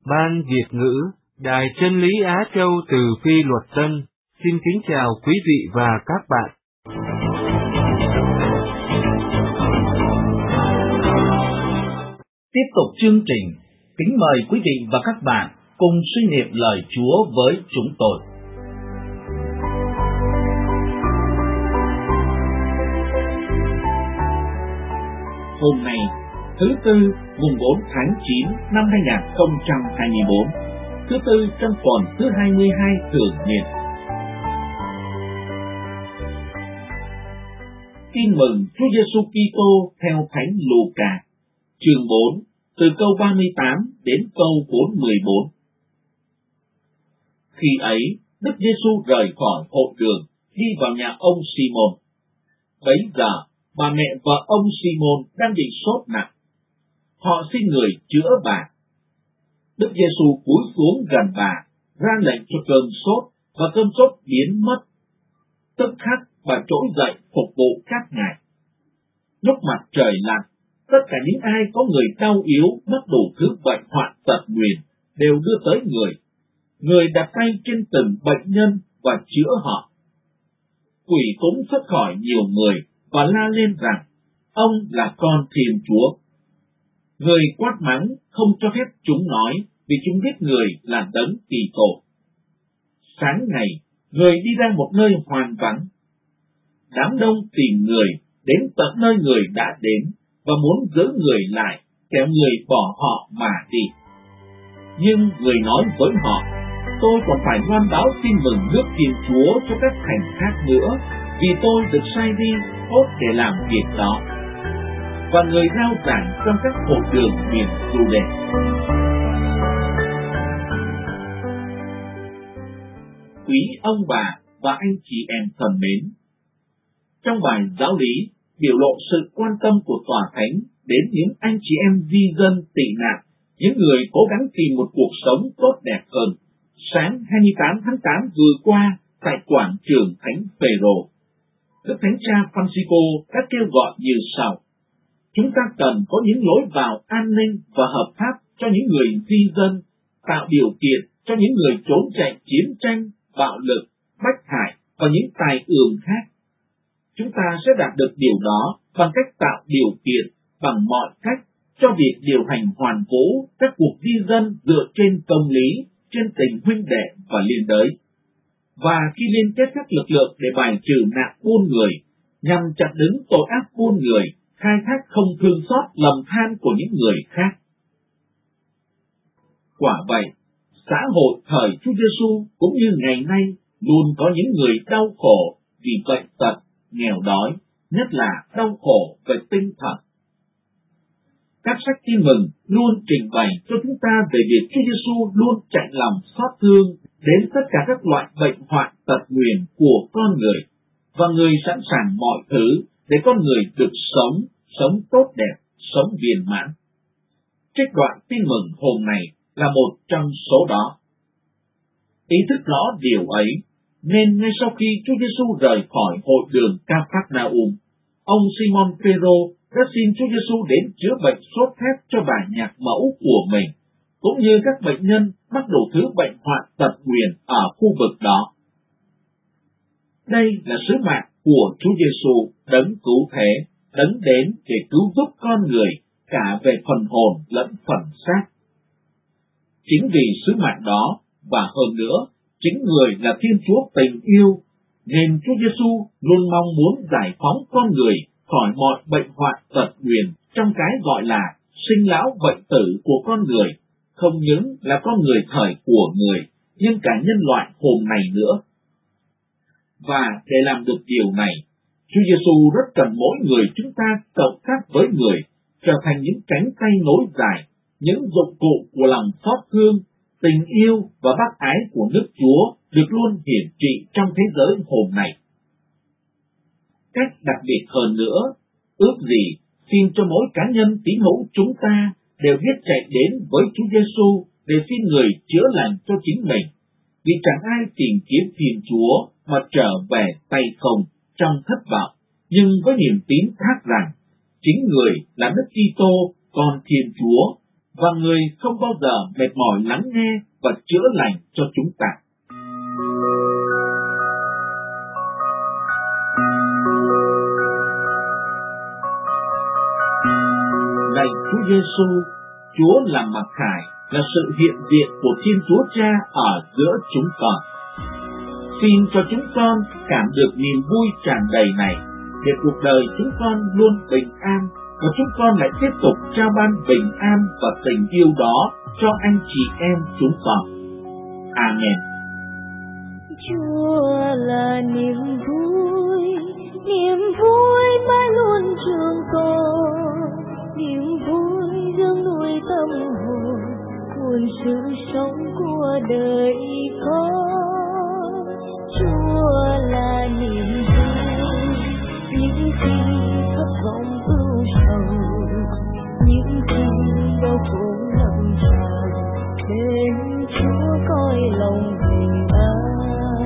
Ban Việt ngữ, Đài Chân lý Á Châu từ Phi Luật Tân, xin kính chào quý vị và các bạn. Tiếp tục chương trình, kính mời quý vị và các bạn cùng suy niệm lời Chúa với chúng tôi. Hôm nay, thứ Tư, mùng 4 tháng 9 năm 2024, thứ Tư trong tuần thứ 22 thường niên. Tin mừng Chúa Giêsu Kitô theo Thánh Luca, chương 4, từ câu 38 đến câu 44. Khi ấy, Đức Giêsu rời khỏi hội đường, đi vào nhà ông Simon. Bấy giờ, bà mẹ và ông Simon đang bị sốt nặng. Họ xin người chữa bà. Đức Giêsu cúi xuống gần bà, ra lệnh cho cơn sốt, và cơn sốt biến mất. Tức khắc bà trỗi dậy phục vụ các ngài. Lúc mặt trời lặn, tất cả những ai có người đau yếu mắc đủ thứ bệnh hoạn tật nguyền đều đưa tới người. Người đặt tay trên từng bệnh nhân và chữa họ. Quỷ cũng xuất khỏi nhiều người và la lên rằng ông là con Thiên Chúa. Người quát mắng không cho phép chúng nói, vì chúng biết người là đấng tỳ tội. Sáng ngày, người đi ra một nơi hoang vắng. Đám đông tìm người đến tận nơi người đã đến và muốn giữ người lại, kẻo người bỏ họ mà đi. Nhưng người nói với họ, tôi còn phải loan báo tin mừng nước Thiên Chúa cho các thành khác nữa, vì tôi được sai đi cốt để làm việc đó. Và người rao giảng trong các hội đường miền Giu-đê. Quý ông bà và anh chị em thân mến, trong bài giáo lý biểu lộ sự quan tâm của Tòa Thánh đến những anh chị em di dân tị nạn, những người cố gắng tìm một cuộc sống tốt đẹp hơn. Sáng 28 tháng 8 vừa qua tại quảng trường Thánh Phêrô, Đức Thánh Cha Francisco đã kêu gọi như sau: chúng ta cần có những lối vào an ninh và hợp pháp cho những người di dân, tạo điều kiện cho những người trốn chạy chiến tranh, bạo lực, bách hại và những tai ương khác. Chúng ta sẽ đạt được điều đó bằng cách tạo điều kiện bằng mọi cách cho việc điều hành hoàn vũ các cuộc di dân dựa trên công lý, trên tình huynh đệ và liên đới. Và khi liên kết các lực lượng để bài trừ nạn buôn người, nhằm chặn đứng tội ác buôn người, khai thác không thương xót lầm than của những người khác. Quả vậy, xã hội thời Chúa Giêsu cũng như ngày nay luôn có những người đau khổ vì bệnh tật, nghèo đói, nhất là đau khổ về tinh thần. Các sách tin mừng luôn trình bày cho chúng ta về việc Chúa Giêsu luôn chạnh lòng xót thương đến tất cả các loại bệnh hoạn tật nguyền của con người, và người sẵn sàng mọi thứ để con người được sống tốt đẹp, sống viên mãn. Trích đoạn tin mừng hôm nay là một trong số đó. Ý thức rõ điều ấy, nên ngay sau khi Chúa Giêsu rời khỏi hội đường Ca-phác-na-um, ông Simon Phêrô đã xin Chúa Giêsu đến chữa bệnh sốt rét cho bà nhạc mẫu của mình, cũng như các bệnh nhân mắc đủ thứ bệnh hoạn tật nguyền ở khu vực đó. Đây là sứ mạng của Chúa Giêsu, đấng cứu thế, đấng đến để cứu giúp con người cả về phần hồn lẫn phần xác. Chính vì sứ mạng đó, và hơn nữa, chính người là Thiên Chúa tình yêu, nên Chúa Giêsu luôn mong muốn giải phóng con người khỏi mọi bệnh hoạn tật nguyền trong cái gọi là sinh lão bệnh tử của con người, không những là con người thời của người, nhưng cả nhân loại hôm nay nữa. Và để làm được điều này, Chúa Giêsu rất cần mỗi người chúng ta cộng tác với người, trở thành những cánh tay nối dài, những dụng cụ của lòng xót thương, tình yêu và bác ái của nước Chúa được luôn hiển trị trong thế giới hôm nay. Cách đặc biệt hơn nữa, ước gì xin cho mỗi cá nhân tín hữu chúng ta đều biết chạy đến với Chúa Giêsu để xin người chữa lành cho chính mình, vì chẳng ai tìm kiếm Thiên Chúa mà trở về tay không trong thất vọng, nhưng với niềm tín thác rằng chính người là Đức Kitô, con Thiên Chúa, và người không bao giờ mệt mỏi lắng nghe và chữa lành cho chúng ta. Lạy Chúa Giêsu, Chúa là mặc khải, là sự hiện diện của Thiên Chúa Cha ở giữa chúng con. Xin cho chúng con cảm được niềm vui tràn đầy này, để cuộc đời chúng con luôn bình an, và chúng con lại tiếp tục trao ban bình an và tình yêu đó cho anh chị em chúng con. Amen. Chúa là niềm vui mãi luôn trường tồn, niềm vui dương nuôi tâm hồn, nguồn sự sống của đời con. Chúa là niềm vui, những khi thất vọng ưu sầu, những khi đau khổ ngập tràn, đến Chúa coi lòng bình an.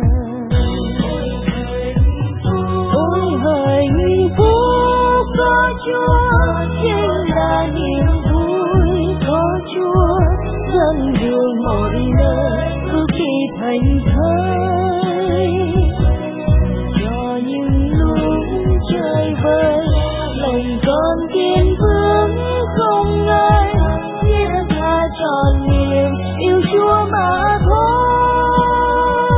Ôi hạnh phúc có Chúa, chính là niềm vui có Chúa, dẫn đường mọi nơi cứ khi thành thơi. Cho những lúc trời vơi, lòng con kiên vững không ngại, nghĩa tha tròn niềm yêu Chúa mà thôi.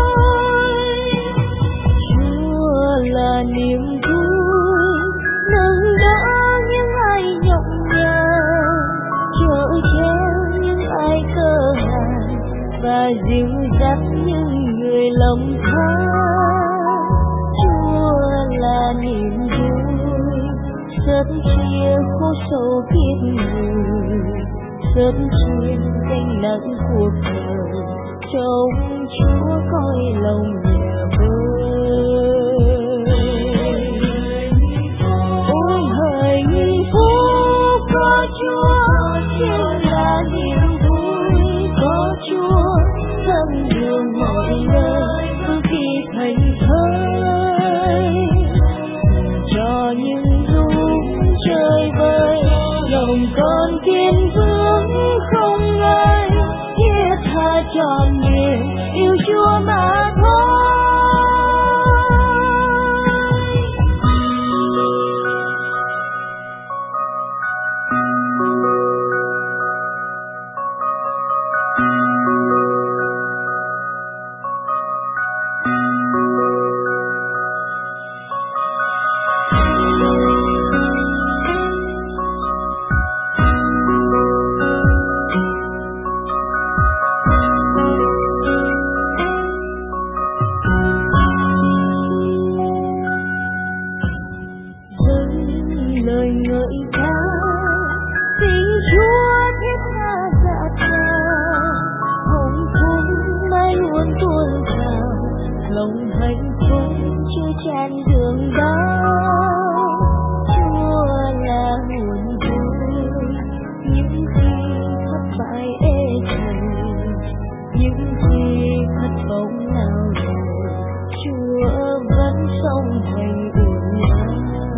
Chúa là niềm vui nâng đỡ những ai nhọc nhằn, chở che những ai cơ hàn, và dìu dắt những người lòng than. Chúa là niềm vui sớt chia khổ sầu kiếp người, sớt chia gánh nặng cuộc đời, trông Chúa coi lòng nhà vơi. Ôi hạnh phúc có Chúa, chính là niềm vui có Chúa, dẫn đường mọi nơi cứ khi thành thơi. Cho những lúc trời vơi, lòng con kiên vững không ngại, thiết tha tròn niềm yêu Chúa mà thôi. Lời ngợi ca tình Chúa thiết tha dạt dào, hồng thung mãi luôn tuôn trào, lòng hạnh phúc chưa tràn đường đau. Chúa là nguồn vui những khi thất bại ê chề, những khi thất vọng nào rồi, Chúa vẫn sống thành uốn nắn.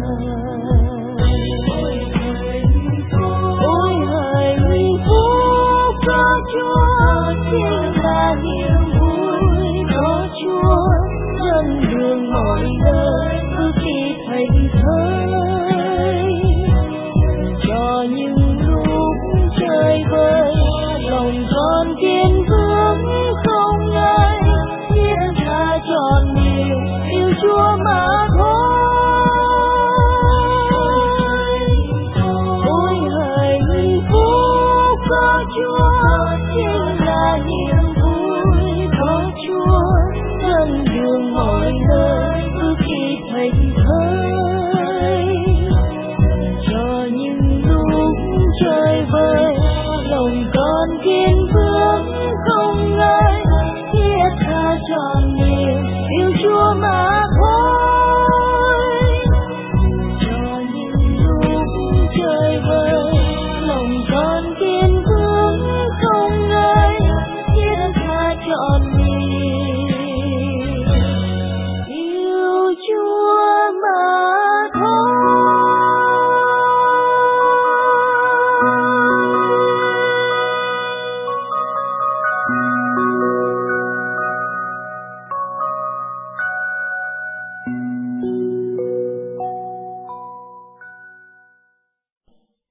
Chính là niềm vui có Chúa, dẫn đường mọi nơi cứ khi thành thơi. Cho những lúc trời vơi, lòng con kiên vững không ngại, nghĩa tha tròn niềm yêu Chúa mà thôi. Ôi hạnh phúc có Chúa, chính là niềm vui có Chúa, dẫn đường mọi nơi cứ khi thành thơi.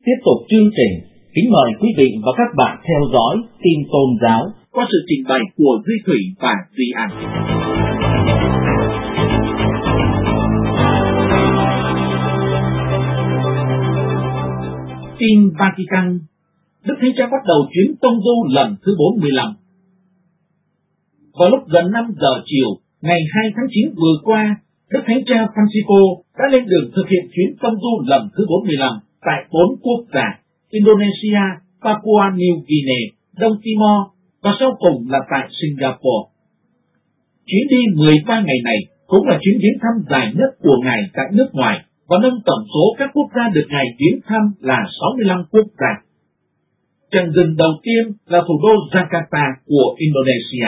Tiếp tục chương trình, kính mời quý vị và các bạn theo dõi tin tôn giáo qua sự trình bày của Duy Thủy và Duy An. Tin Vatican. Đức Thánh Cha bắt đầu chuyến tông du lần thứ 45. Vào lúc gần 5 giờ chiều, ngày 2 tháng 9 vừa qua, Đức Thánh Cha Francisco đã lên đường thực hiện chuyến tông du lần thứ 45 tại 4 quốc gia: Indonesia, Papua New Guinea, Đông Timor và sau cùng là tại Singapore. Chuyến đi 13 ngày này cũng là chuyến viếng thăm dài nhất của Ngài tại nước ngoài và nâng tổng số các quốc gia được Ngài viếng thăm là 65 quốc gia. Trận dừng đầu tiên là thủ đô Jakarta của Indonesia.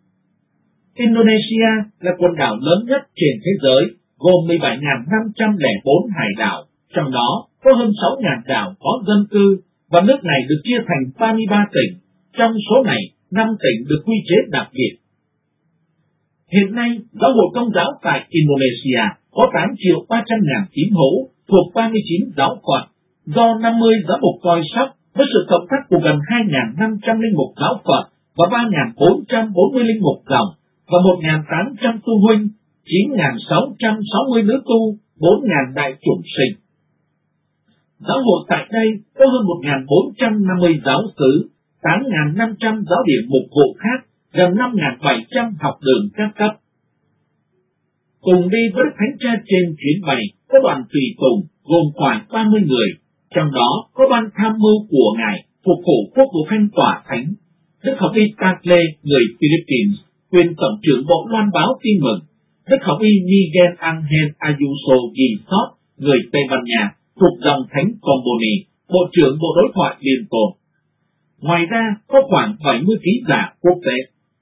Indonesia là quần đảo lớn nhất trên thế giới, gồm 17.504 hải đảo, trong đó có hơn 6.000 đảo có dân cư, và nước này được chia thành 33 tỉnh, trong số này 5 tỉnh được quy chế đặc biệt. Hiện nay, giáo hội Công giáo tại Indonesia có 8.300.000 tín hữu thuộc 39 giáo phận, do 50 giáo mục coi sóc với sự cộng tác của gần 2.500 linh mục giáo phận và 3.440 linh mục dòng và 1.800 tu huynh, 9.660 nữ tu, 4.000 đại chủng sinh. Giáo hội tại đây có hơn 1.450 giáo xứ, 8.500 giáo điểm mục vụ khác, gần 5.700 học đường các cấp. Cùng đi với Đức Thánh Cha trên chuyến bay có đoàn tùy tùng gồm khoảng 30 người, trong đó có ban tham mưu của Ngài phục vụ quốc vụ khanh tòa thánh, Đức Học y Tagle người Philippines, quyền tổng trưởng bộ loan báo tin mừng, Đức Học y Miguel Angel Ayuso Guisot, người Tây Ban Nha, thuộc dòng thánh Comboni, bộ trưởng bộ đối thoại liên tồn. Ngoài ra có khoảng 70 ký giả quốc tế.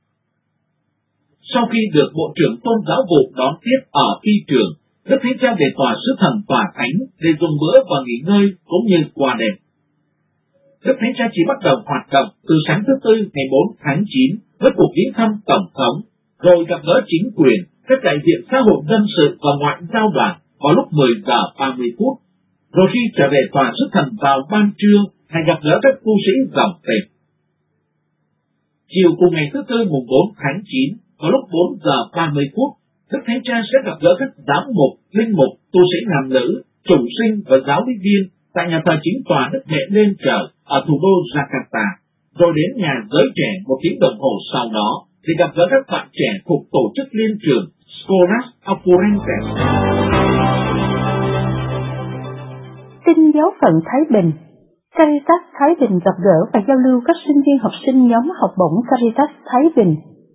Sau khi được Bộ trưởng Tôn giáo vụ đón tiếp ở phi trường, Đức Thánh Cha về tòa sứ thần tòa thánh để dùng bữa và nghỉ ngơi cũng như qua đêm. Đức Thánh Cha chỉ bắt đầu hoạt động từ sáng thứ Tư ngày 4 tháng 9 với cuộc viếng thăm tổng thống, rồi gặp gỡ chính quyền, các đại diện xã hội dân sự và ngoại giao đoàn vào lúc 10 giờ 30 phút. Rồi khi trở về tòa sứ thần vào ban trưa, Ngài gặp gỡ các tu sĩ dòng tên. Chiều cùng ngày thứ Tư mùng 4 tháng 9, vào lúc 4 giờ 30 phút, Đức Thánh Cha sẽ gặp gỡ các giám mục, linh mục, tu sĩ nam nữ, chủng sinh và giáo lý viên tại nhà thờ chính tòa Đức Mẹ Lên Trời ở thủ đô Jakarta, rồi đến nhà giới trẻ một tiếng đồng hồ sau đó để gặp gỡ các bạn trẻ thuộc tổ chức liên trường Scholas Occurrentes. Tin giáo phận Thái Bình. Caritas Thái Bình gặp gỡ và giao lưu các sinh viên học sinh nhóm học bổng Caritas Thái Bình.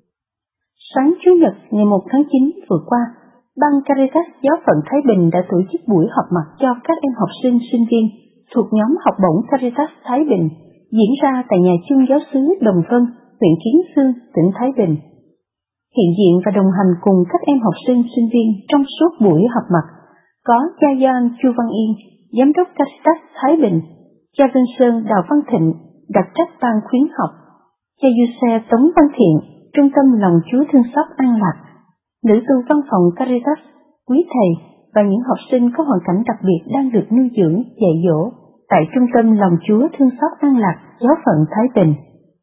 Sáng Chủ nhật ngày 1 tháng 9 vừa qua, Ban Caritas giáo phận Thái Bình đã tổ chức buổi họp mặt cho các em học sinh sinh viên thuộc nhóm học bổng Caritas Thái Bình diễn ra tại nhà chung giáo xứ Đồng Vân, huyện Kiến Sương, tỉnh Thái Bình. Hiện diện và đồng hành cùng các em học sinh sinh viên trong suốt buổi họp mặt có cha Gioan Chu Văn Yên, Giám đốc Caritas Thái Bình, cha Vinh Sơn Đào Văn Thịnh, đặc trách ban khuyến học, cha Giuse Tống Văn Thiện, Trung tâm Lòng Chúa Thương Xót An Lạc, nữ tu văn phòng Caritas, quý thầy và những học sinh có hoàn cảnh đặc biệt đang được nuôi dưỡng, dạy dỗ tại Trung tâm Lòng Chúa Thương Xót An Lạc, giáo phận Thái Bình.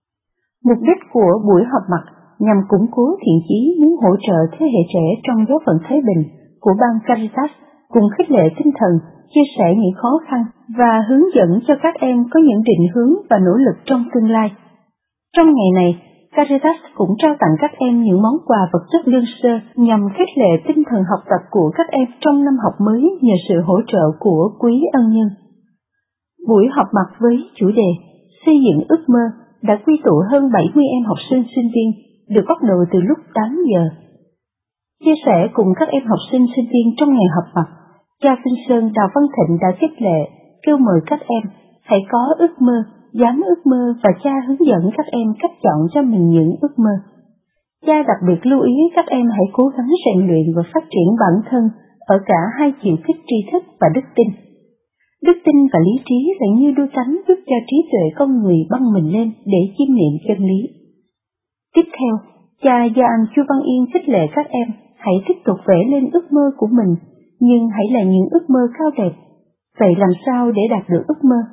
Mục đích của buổi họp mặt nhằm củng cố thiện chí muốn hỗ trợ thế hệ trẻ trong giáo phận Thái Bình của Ban Caritas, cùng khích lệ tinh thần, chia sẻ những khó khăn và hướng dẫn cho các em có những định hướng và nỗ lực trong tương lai. Trong ngày này, Caritas cũng trao tặng các em những món quà vật chất lương sơ nhằm khích lệ tinh thần học tập của các em trong năm học mới nhờ sự hỗ trợ của quý ân nhân. Buổi họp mặt với chủ đề Xây dựng ước mơ đã quy tụ hơn 70 em học sinh sinh viên được bắt đầu từ lúc 8 giờ. Chia sẻ cùng các em học sinh sinh viên trong ngày họp mặt, cha Vinh Sơn Đào Văn Thịnh đã khích lệ, kêu mời các em hãy có ước mơ, dám ước mơ và cha hướng dẫn các em cách chọn cho mình những ước mơ. Cha đặc biệt lưu ý các em hãy cố gắng rèn luyện và phát triển bản thân ở cả hai chiều kích tri thức và đức tin. Đức tin và lý trí là như đôi cánh giúp cho trí tuệ con người băng mình lên để chiêm nghiệm chân lý. Tiếp theo, cha Gioan Chu Văn Yên khích lệ các em hãy tiếp tục vẽ lên ước mơ của mình, nhưng hãy là những ước mơ cao đẹp. Vậy làm sao để đạt được ước mơ?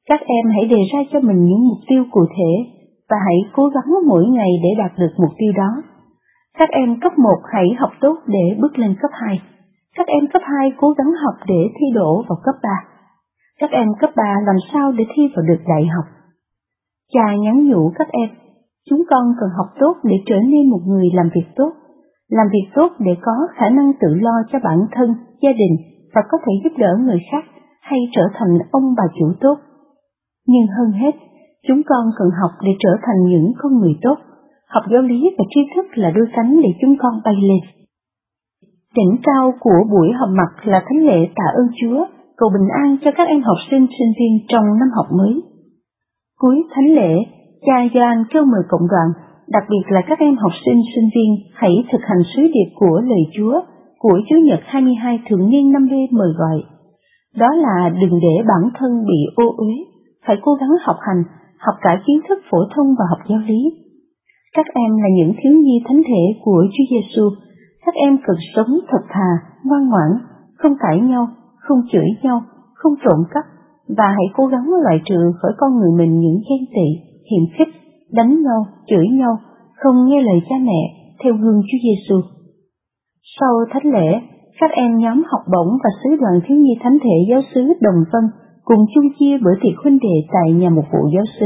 Các em hãy đề ra cho mình những mục tiêu cụ thể và hãy cố gắng mỗi ngày để đạt được mục tiêu đó. Các em cấp 1 hãy học tốt để bước lên cấp 2. Các em cấp 2 cố gắng học để thi đỗ vào cấp 3. Các em cấp 3 làm sao để thi vào được đại học. Cha nhắn nhủ các em, chúng con cần học tốt để trở nên một người làm việc tốt để có khả năng tự lo cho bản thân, gia đình và có thể giúp đỡ người khác hay trở thành ông bà chủ tốt. Nhưng hơn hết, chúng con cần học để trở thành những con người tốt. Học giáo lý và tri thức là đôi cánh để chúng con bay lên. Đỉnh cao của buổi họp mặt là thánh lễ tạ ơn Chúa, cầu bình an cho các em học sinh, sinh viên trong năm học mới. Cuối thánh lễ, cha Gioan kêu mời cộng đoàn, đặc biệt là các em học sinh, sinh viên hãy thực hành sứ điệp của lời Chúa của Chủ nhật 22 thường niên 5B mời gọi. Đó là đừng để bản thân bị ô uế, phải cố gắng học hành, học cả kiến thức phổ thông và học giáo lý. Các em là những thiếu nhi thánh thể của Chúa Giêsu. Các em cần sống thật thà, ngoan ngoãn, không cãi nhau, không chửi nhau, không trộm cắp, và hãy cố gắng loại trừ khỏi con người mình những ghen tị, hiềm khích, đánh nhau, chửi nhau, không nghe lời cha mẹ, theo gương Chúa Giêsu. Sau thánh lễ, các em nhóm học bổng và sứ đoàn thiếu nhi thánh thể giáo xứ Đồng Vân cùng chung chia bữa tiệc huynh đệ tại nhà mục vụ giáo xứ.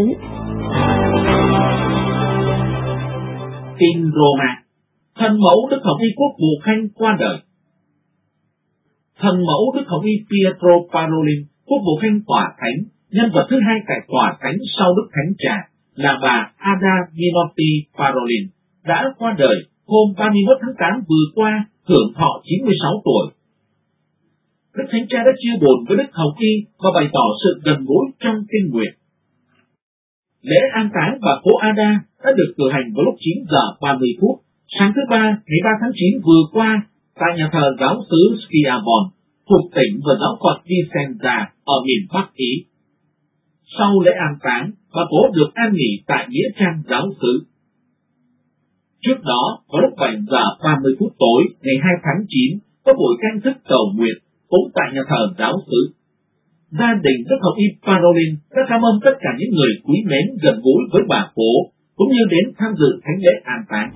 Tin Roma, thân mẫu Đức Hồng Y Quốc Vụ Khanh qua đời. Thân mẫu Đức Hồng Y Pietro Parolin, Quốc Vụ Khanh Tòa Thánh, nhân vật thứ hai tại Tòa Thánh sau Đức Thánh Cha, là bà Ada Minotti Parolin, đã qua đời hôm 31 tháng 8 vừa qua, hưởng thọ 96 tuổi. Đức Thánh Cha đã chia buồn với Đức Hồng Y và bày tỏ sự gần gũi trong kinh nguyện. Lễ an táng bà cố Ada đã được cử hành vào lúc 9 giờ 30 phút sáng thứ Ba ngày 3 tháng 9 vừa qua tại nhà thờ giáo xứ Schiavon thuộc tỉnh và giáo phận Vicenza ở miền Bắc Ý. Sau lễ an táng, bà cố được an nghỉ tại nghĩa trang giáo xứ. Trước đó, vào lúc 7 giờ 30 phút tối ngày 2 tháng 9, có buổi canh thức cầu nguyện cũng tại nhà thờ giáo xứ. Gia đình Đức Hồng Y Parolin đã cảm ơn tất cả những người quý mến gần gũi với bà cố, cũng như đến tham dự thánh lễ an táng.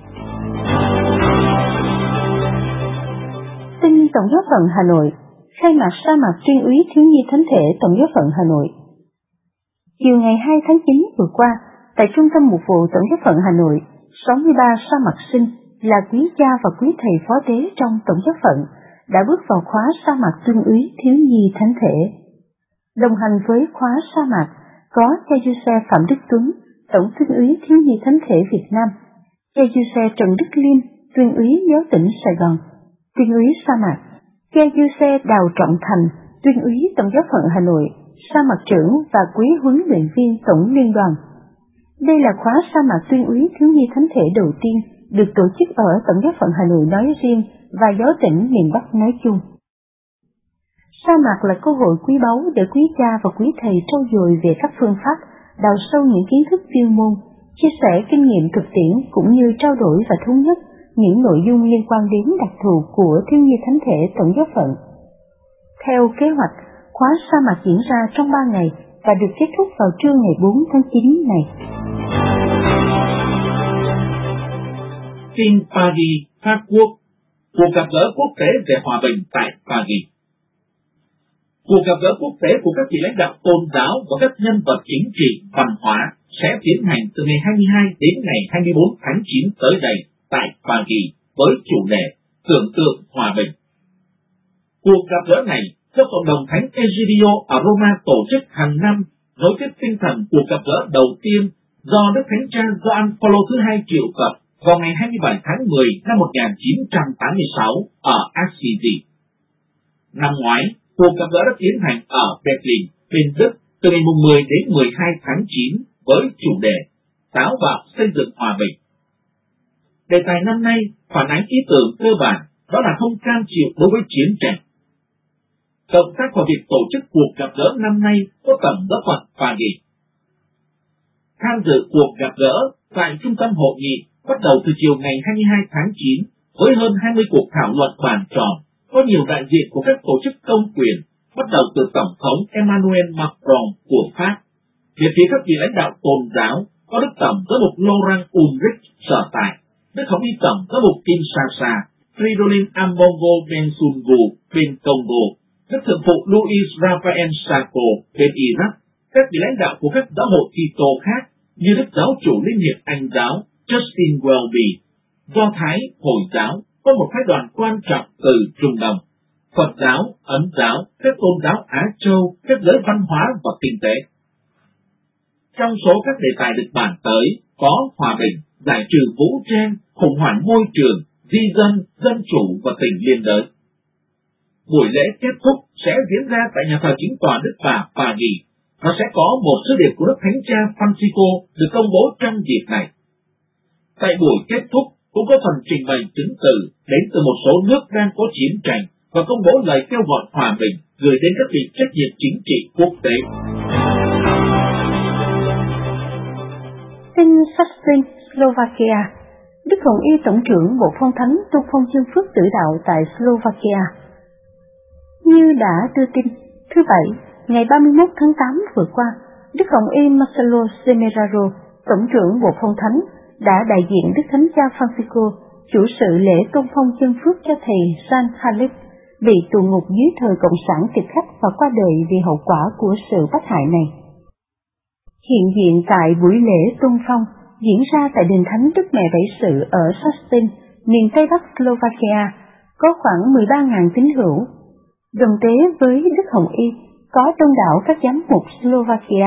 Tin Tổng giáo phận Hà Nội, khai mạc sa mạc tuyên úy thiếu nhi thánh thể Tổng giáo phận Hà Nội. Chiều ngày 2 tháng 9 vừa qua, tại Trung tâm Mục vụ Tổng giáo phận Hà Nội, 63 sa mạc sinh là quý cha và quý thầy phó tế trong Tổng giáo phận đã bước vào khóa sa mạc tuyên úy thiếu nhi thánh thể. Đồng hành với khóa sa mạc có cha Giuse Phạm Đức Tuấn, Tổng tuyên úy thiếu nhi thánh thể Việt Nam, cha Giuse Trần Đức Liêm, tuyên úy giáo tỉnh Sài Gòn, tuyên úy sa mạc, cha Giuse Đào Trọng Thành, tuyên úy Tổng giáo phận Hà Nội, sa mạc trưởng và quý huấn luyện viên tổng liên đoàn. Đây là khóa sa mạc tuyên úy thiếu nhi thánh thể đầu tiên được tổ chức ở Tổng giáo phận Hà Nội nói riêng và giáo tỉnh miền Bắc nói chung. Sa mạc là cơ hội quý báu để quý cha và quý thầy trau dồi về các phương pháp, đào sâu những kiến thức chuyên môn, chia sẻ kinh nghiệm thực tiễn cũng như trao đổi và thống nhất những nội dung liên quan đến đặc thù của thiếu nhi thánh thể Tổng giáo phận. Theo kế hoạch, khóa sa mạc diễn ra trong 3 ngày và được kết thúc vào trưa ngày 4 tháng 9 này. Tin Paris, Pháp Quốc, cuộc gặp gỡ quốc tế về hòa bình tại Paris. Cuộc gặp gỡ quốc tế của các vị lãnh đạo tôn giáo và các nhân vật chính trị, văn hóa sẽ tiến hành từ ngày 22 đến ngày 24 tháng 9 tới đây tại Paris với chủ đề Tưởng tượng hòa bình. Cuộc gặp gỡ này do cộng đồng Thánh Egidio ở Roma tổ chức hàng năm, nối tiếp tinh thần cuộc gặp gỡ đầu tiên do Đức Thánh Cha Gioan Phaolô thứ hai triệu tập vào ngày 27 tháng 10 năm 1986 ở Assisi. Năm ngoái, cuộc gặp gỡ đã tiến hành ở Berlin, bên Đức từ ngày 10 đến 12 tháng 9 với chủ đề Táo bạo xây dựng hòa bình. Đề tài năm nay phản ánh ý tưởng cơ bản, đó là không cam chịu đối với chiến tranh. Cộng tác vào việc tổ chức cuộc gặp gỡ năm nay có Tổng giáo phận Paris. Tham dự cuộc gặp gỡ tại trung tâm hội nghị bắt đầu từ chiều ngày 22 tháng 9 với hơn 20 cuộc thảo luận bàn tròn, có nhiều đại diện của các tổ chức công quyền, bắt đầu từ Tổng thống Emmanuel Macron của Pháp Về phía các vị lãnh đạo tôn giáo, có Đức Tổng giám mục Laurent Ulrich sở tại, Đức Hồng Y Tổng giám mục Kinshasa, Fridolin Ambongo Bensungu bên Congo, Đức Thượng phụ Louis Raphael Sako bên Iraq, các vị lãnh đạo của các giáo hội Kitô khác như Đức Giáo chủ Liên hiệp Anh giáo Justin Welby. Do Thái, Hồi giáo có một phái đoàn quan trọng từ Trung Đông, Phật giáo, Ấn giáo, các tôn giáo Á Châu, các giới văn hóa và kinh tế. Trong số các đề tài được bàn tới có hòa bình, giải trừ vũ trang, khủng hoảng môi trường, di dân, dân chủ và tình liên đới. Buổi lễ kết thúc sẽ diễn ra tại nhà thờ chính tòa Đức Bà Paris. Nó sẽ có một sứ điệp của Đức Thánh Cha Francisco được công bố trong dịp này. Tại buổi kết thúc cũng có phần trình bày chứng từ đến từ một số nước đang có chiến tranh và công bố lời kêu gọi hòa bình gửi đến các vị trách nhiệm chính trị quốc tế. Tin Sachsen, Slovakia. Đức Hồng Y Tổng trưởng Bộ Phong Thánh tu phong chân phước tử đạo tại Slovakia. Như đã đưa tin, thứ Bảy, ngày 31 tháng 8 vừa qua, Đức Hồng Y Marcelo Semeraro, Tổng trưởng Bộ Phong Thánh, đã đại diện Đức Thánh Cha Francisco chủ sự lễ tôn phong chân phước cho thầy San Khalid bị tù ngục dưới thời Cộng sản tiệp khắc và qua đời vì hậu quả của sự bắt hại này. Hiện diện tại buổi lễ tôn phong diễn ra tại đền thánh Đức Mẹ Bảy Sự ở Sachsen, miền Tây Bắc Slovakia, có khoảng 13.000 tín hữu. Đồng tế với Đức Hồng Y có đông đảo các giám mục Slovakia.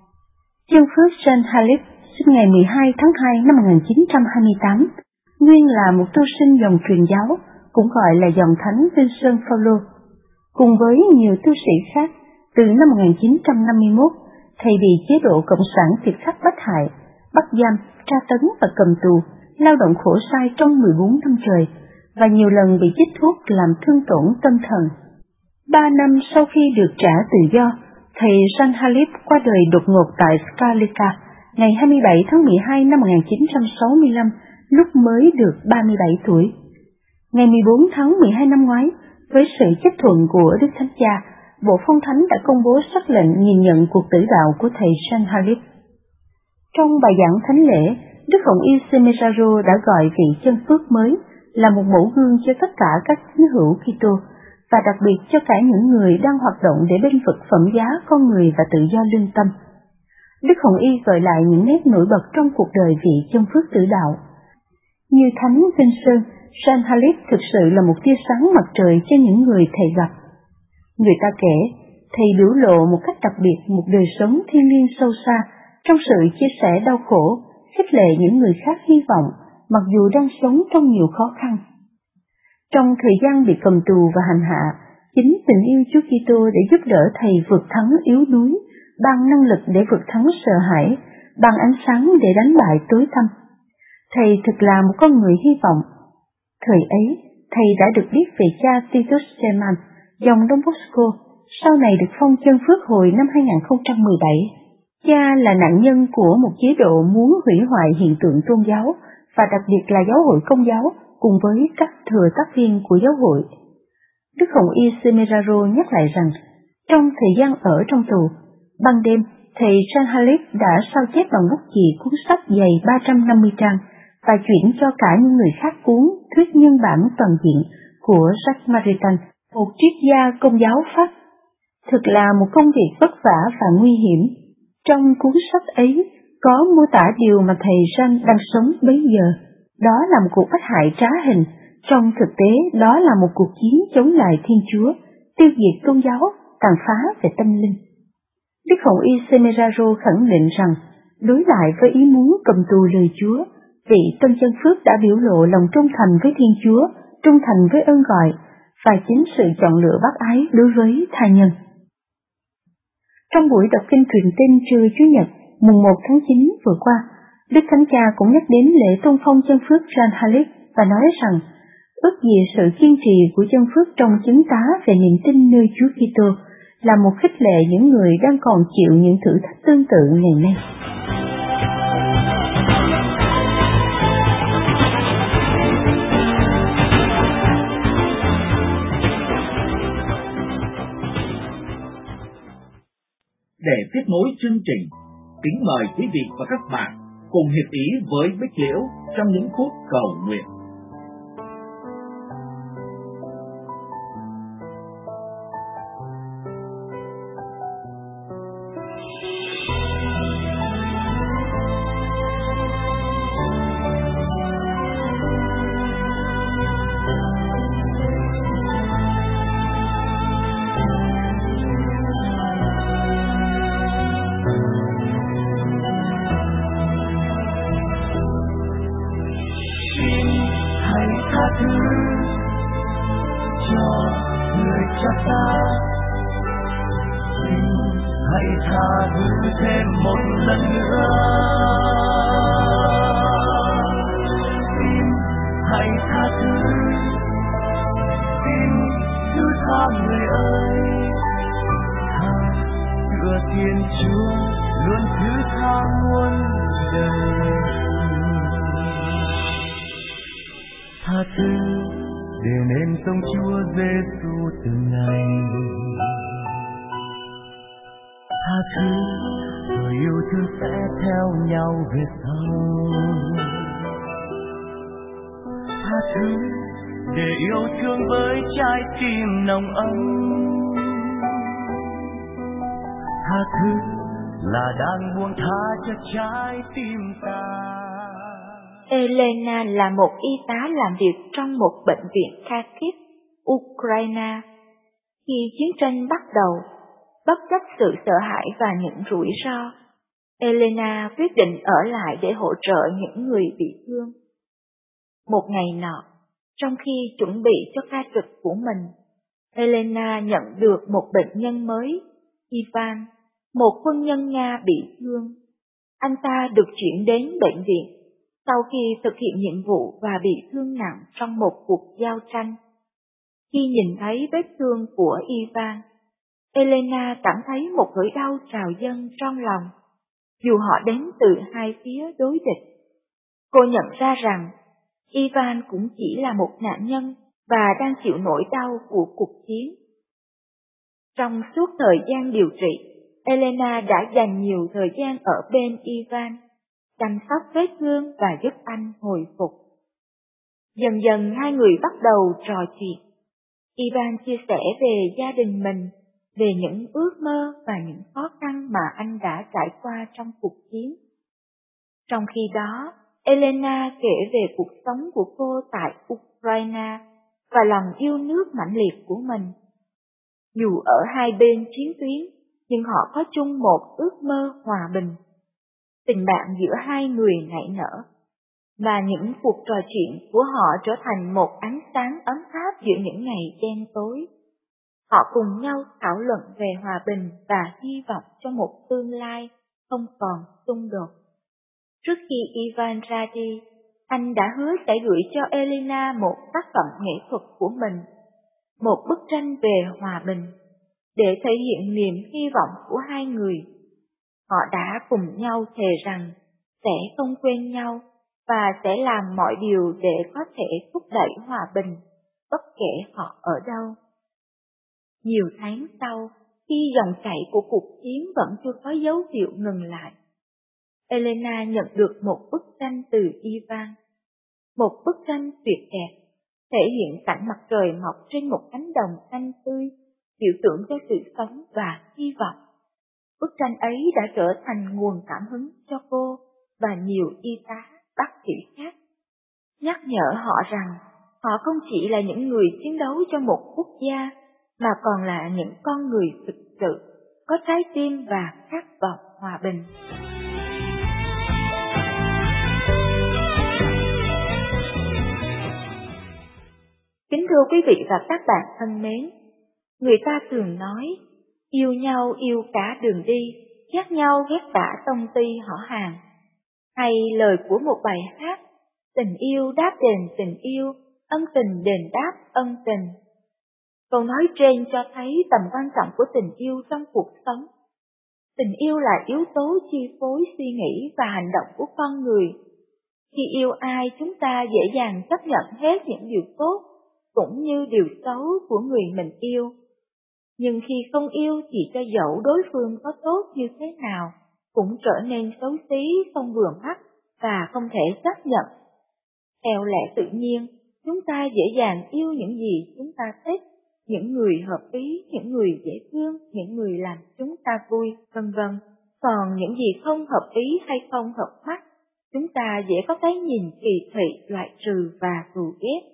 Chân phước San Khalid sinh ngày 12 tháng 2 năm 1928, nguyên là một tu sinh dòng truyền giáo, cũng gọi là dòng thánh Vinh Sơn Phaolô. Cùng với nhiều tu sĩ khác, từ năm 1951, thầy bị chế độ Cộng sản tiệp khắc bắt hại, bắt giam, tra tấn và cầm tù, lao động khổ sai trong 14 năm trời, và nhiều lần bị chích thuốc làm thương tổn tâm thần. 3 năm sau khi được trả tự do, thầy San Khalid qua đời đột ngột tại Skalica, ngày 27 tháng 12 năm 1965, lúc mới được 37 tuổi. Ngày 14 tháng 12 năm ngoái, với sự chấp thuận của Đức Thánh Cha, Bộ Phong Thánh đã công bố sắc lệnh nhìn nhận cuộc tử đạo của thầy San Khalid. Trong bài giảng thánh lễ, Đức Hồng Y Semeraro đã gọi vị chân phước mới là một mẫu gương cho tất cả các tín hữu Kitô, và đặc biệt cho cả những người đang hoạt động để bênh vực phẩm giá con người và tự do lương tâm. Đức Hồng Y gọi lại những nét nổi bật trong cuộc đời vị chân phước tử đạo. Như Thánh Vinh Sơn, San Khalid thực sự là một tia sáng mặt trời cho những người thầy gặp. Người ta kể, thầy biểu lộ một cách đặc biệt một đời sống thiêng liêng sâu xa trong sự chia sẻ đau khổ, khích lệ những người khác hy vọng, mặc dù đang sống trong nhiều khó khăn. Trong thời gian bị cầm tù và hành hạ, chính tình yêu Chúa Kitô để giúp đỡ thầy vượt thắng yếu đuối, ban năng lực để vượt thắng sợ hãi, ban ánh sáng để đánh bại tối tăm. Thầy thực là một con người hy vọng. Thời ấy, thầy đã được biết về cha Titus Seman, dòng Don Bosco, sau này được phong chân phước hồi năm 2017. Cha là nạn nhân của một chế độ muốn hủy hoại hiện tượng tôn giáo, và đặc biệt là giáo hội Công giáo, cùng với các thừa tác viên của giáo hội. Đức Hồng Y Semeraro nhắc lại rằng, trong thời gian ở trong tù, ban đêm, thầy San Khalid đã sao chép bằng bút chì cuốn sách dày 350 trang và chuyển cho cả những người khác cuốn Thuyết nhân bản toàn diện của Jacques Maritain, một triết gia Công giáo Pháp. Thực là một công việc vất vả và nguy hiểm. Trong cuốn sách ấy có mô tả điều mà thầy Jean đang sống bấy giờ. Đó là một cuộc bắt hại trá hình, trong thực tế đó là một cuộc chiến chống lại Thiên Chúa, tiêu diệt tôn giáo, tàn phá về tâm linh. Đức Hồng Y Semeraro khẳng định rằng, đối lại với ý muốn cầm tù lời Chúa, vị Tân Chân Phước đã biểu lộ lòng trung thành với Thiên Chúa, trung thành với ơn gọi, và chính sự chọn lựa bác ái đối với tha nhân. Trong buổi đọc kinh truyền tin trưa Chủ nhật, mùng 1 tháng 9 vừa qua, Đức Thánh Cha cũng nhắc đến lễ tôn phong chân phước San Khalid và nói rằng, ước gì sự kiên trì của chân phước trong chứng tá về niềm tin nơi Chúa Kitô là một khích lệ những người đang còn chịu những thử thách tương tự ngày nay. Để tiếp nối chương trình, kính mời quý vị và các bạn cùng hiệp ý với Bích Liễu trong những phút cầu nguyện. Hãy tha thứ thêm một lần nữa. Xin hãy tha thứ. Xin thứ tha người ơi. Tha tựa Thiên Chúa luôn thứ tha muôn đời. Tha thứ để nên sống Chúa Giêsu từng ngày. Tha thứ rồi yêu thương sẽ theo nhau về sau. Tha thứ để yêu thương với trái tim nồng ấm. Tha thứ là đang buông tha cho trái tim ta. Elena là một y tá làm việc trong một bệnh viện Kharkiv, Ukraine. Khi chiến tranh bắt đầu, bất chấp sự sợ hãi và những rủi ro, Elena quyết định ở lại để hỗ trợ những người bị thương. Một ngày nọ, trong khi chuẩn bị cho ca trực của mình, Elena nhận được một bệnh nhân mới, Ivan, một quân nhân Nga bị thương. Anh ta được chuyển đến bệnh viện sau khi thực hiện nhiệm vụ và bị thương nặng trong một cuộc giao tranh. Khi nhìn thấy vết thương của Ivan, Elena cảm thấy một nỗi đau trào dâng trong lòng, dù họ đến từ hai phía đối địch. Cô nhận ra rằng Ivan cũng chỉ là một nạn nhân và đang chịu nỗi đau của cuộc chiến. Trong suốt thời gian điều trị, Elena đã dành nhiều thời gian ở bên Ivan, chăm sóc vết thương và giúp anh hồi phục. Dần dần hai người bắt đầu trò chuyện. Ivan chia sẻ về gia đình mình, về những ước mơ và những khó khăn mà anh đã trải qua trong cuộc chiến. Trong khi đó, Elena kể về cuộc sống của cô tại Ukraine và lòng yêu nước mãnh liệt của mình. Dù ở hai bên chiến tuyến, nhưng họ có chung một ước mơ hòa bình. Tình bạn giữa hai người nảy nở, và những cuộc trò chuyện của họ trở thành một ánh sáng ấm áp giữa những ngày đen tối. Họ cùng nhau thảo luận về hòa bình và hy vọng cho một tương lai không còn xung đột. Trước khi Ivan ra đi, anh đã hứa sẽ gửi cho Elena một tác phẩm nghệ thuật của mình, một bức tranh về hòa bình, để thể hiện niềm hy vọng của hai người. Họ đã cùng nhau thề rằng sẽ không quên nhau và sẽ làm mọi điều để có thể thúc đẩy hòa bình, bất kể họ ở đâu. Nhiều tháng sau, khi dòng chảy của cuộc chiến vẫn chưa có dấu hiệu ngừng lại, Elena nhận được một bức tranh từ Ivan. Một bức tranh tuyệt đẹp, thể hiện cảnh mặt trời mọc trên một cánh đồng xanh tươi, biểu tượng cho sự sống và hy vọng. Bức tranh ấy đã trở thành nguồn cảm hứng cho cô và nhiều y tá, bác sĩ khác, nhắc nhở họ rằng họ không chỉ là những người chiến đấu cho một quốc gia, mà còn là những con người thực sự có trái tim và khát vọng hòa bình. Kính thưa quý vị và các bạn thân mến, người ta thường nói, yêu nhau yêu cả đường đi, ghét nhau ghét cả tông ty họ hàng. Hay lời của một bài hát, tình yêu đáp đền tình yêu, ân tình đền đáp ân tình. Câu nói trên cho thấy tầm quan trọng của tình yêu trong cuộc sống. Tình yêu là yếu tố chi phối suy nghĩ và hành động của con người. Khi yêu ai, chúng ta dễ dàng chấp nhận hết những điều tốt, cũng như điều xấu của người mình yêu. Nhưng khi không yêu thì cho dẫu đối phương có tốt như thế nào, cũng trở nên xấu xí, không vừa mắt và không thể chấp nhận. Theo lẽ tự nhiên, chúng ta dễ dàng yêu những gì chúng ta thích, những người hợp ý, những người dễ thương, những người làm chúng ta vui, vân vân. Còn những gì không hợp ý hay không hợp mắt, chúng ta dễ có cái nhìn kỳ thị, loại trừ và thù ghét.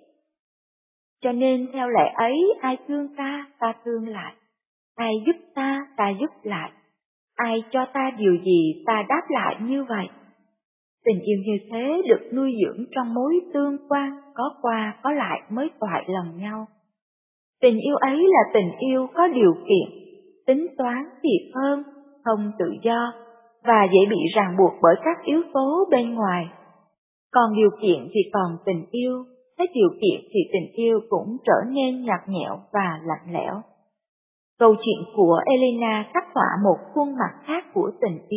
Cho nên theo lẽ ấy, ai thương ta thương lại. Ai giúp ta giúp lại. Ai cho ta điều gì, ta đáp lại như vậy. Tình yêu như thế được nuôi dưỡng trong mối tương quan, có qua có lại mới toại lòng nhau. Tình yêu ấy là tình yêu có điều kiện, tính toán thiệt hơn, không tự do, và dễ bị ràng buộc bởi các yếu tố bên ngoài. Còn điều kiện thì còn tình yêu, hết điều kiện thì tình yêu cũng trở nên nhạt nhẽo và lạnh lẽo. Câu chuyện của Elena khắc họa một khuôn mặt khác của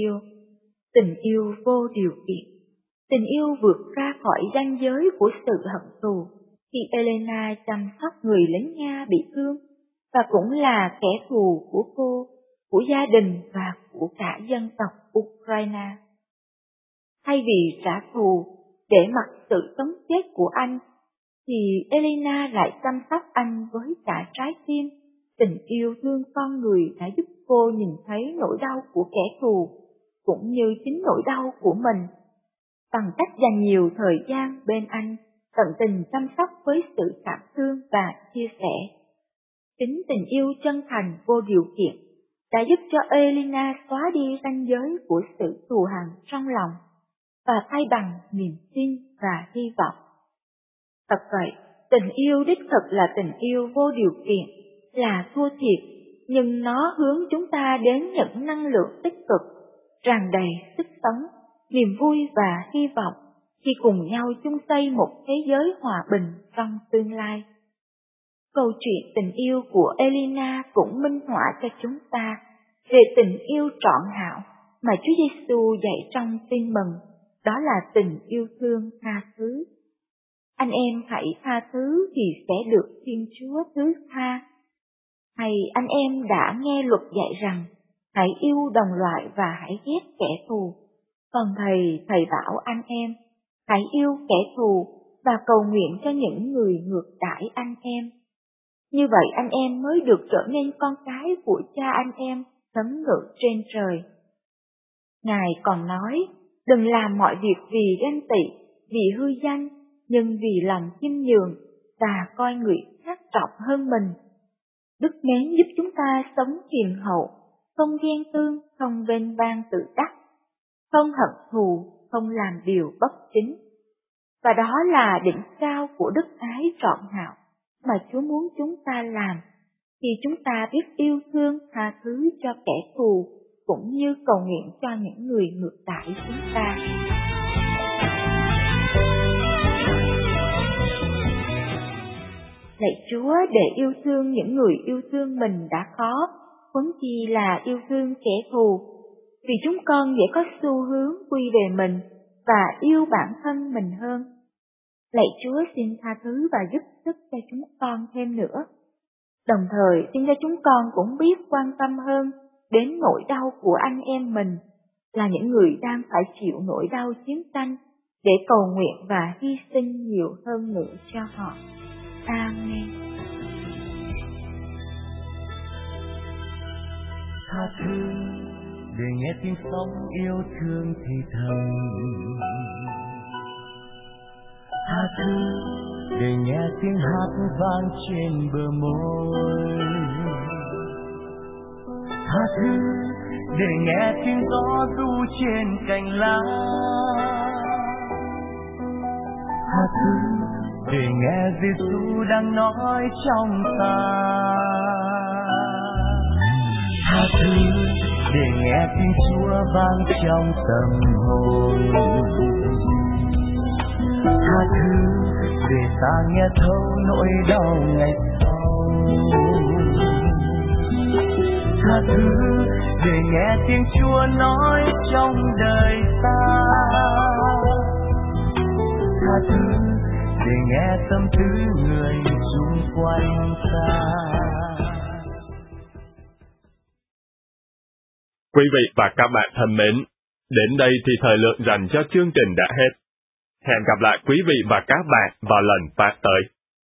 tình yêu vô điều kiện. Tình yêu vượt ra khỏi ranh giới của sự hận thù khi Elena chăm sóc người lính Nga bị thương, và cũng là kẻ thù của cô, của gia đình và của cả dân tộc Ukraine. Thay vì trả thù để mặc sự sống chết của anh, thì Elena lại chăm sóc anh với cả trái tim. Tình yêu thương con người đã giúp cô nhìn thấy nỗi đau của kẻ thù, cũng như chính nỗi đau của mình. Bằng cách dành nhiều thời gian bên anh, tận tình chăm sóc với sự cảm thương và chia sẻ. Chính tình yêu chân thành vô điều kiện đã giúp cho Elena xóa đi ranh giới của sự thù hằn trong lòng, và thay bằng niềm tin và hy vọng. Thật vậy, tình yêu đích thực là tình yêu vô điều kiện, là thua thiệt, nhưng nó hướng chúng ta đến những năng lượng tích cực, tràn đầy sức sống, niềm vui và hy vọng khi cùng nhau chung xây một thế giới hòa bình trong tương lai. Câu chuyện tình yêu của Elena cũng minh họa cho chúng ta về tình yêu trọn hảo mà Chúa Giêsu dạy trong Tin Mừng, đó là tình yêu thương tha thứ. Anh em hãy tha thứ thì sẽ được Thiên Chúa thứ tha. Hay anh em đã nghe luật dạy rằng hãy yêu đồng loại và hãy ghét kẻ thù. Còn thầy bảo anh em hãy yêu kẻ thù và cầu nguyện cho những người ngược đãi anh em. Như vậy anh em mới được trở nên con cái của Cha anh em sấm ngự trên trời. Ngài còn nói, đừng làm mọi việc vì ganh tị, vì hư danh, nhưng vì lòng khiêm nhường và coi người khác trọng hơn mình. Đức mến giúp chúng ta sống hiền hậu, không ghen tương, không vênh vang tự đắc, không hận thù, không làm điều bất chính. Và đó là đỉnh cao của đức ái trọn hảo mà Chúa muốn chúng ta làm, khi chúng ta biết yêu thương tha thứ cho kẻ thù, cũng như cầu nguyện cho những người ngược đãi chúng ta. Lạy Chúa, để yêu thương những người yêu thương mình đã khó, huống chi là yêu thương kẻ thù, vì chúng con dễ có xu hướng quy về mình và yêu bản thân mình hơn. Lạy Chúa, xin tha thứ và giúp sức cho chúng con thêm nữa. Đồng thời xin cho chúng con cũng biết quan tâm hơn đến nỗi đau của anh em mình, là những người đang phải chịu nỗi đau chiến tranh, để cầu nguyện và hy sinh nhiều hơn nữa cho họ. Amen. Tha thứ để nghe tiếng sóng yêu thương thì thầm, tha thứ để nghe tiếng hát vang trên bờ môi, tha thứ để nghe tiếng gió ru trên cành lá, tha thứ để nghe Giêsu đang nói trong ta, tha thứ để nghe tiếng Chúa vang trong tâm hồn, tha thứ để ta nghe thấu nỗi đau ngày sau, tha thứ để nghe tiếng Chúa nói trong đời ta, tha thứ để nghe tâm tư người xung quanh ta. Quý vị và các bạn thân mến, Đến đây thì thời lượng dành cho chương trình đã hết. Hẹn gặp lại quý vị và các bạn vào lần phát tới.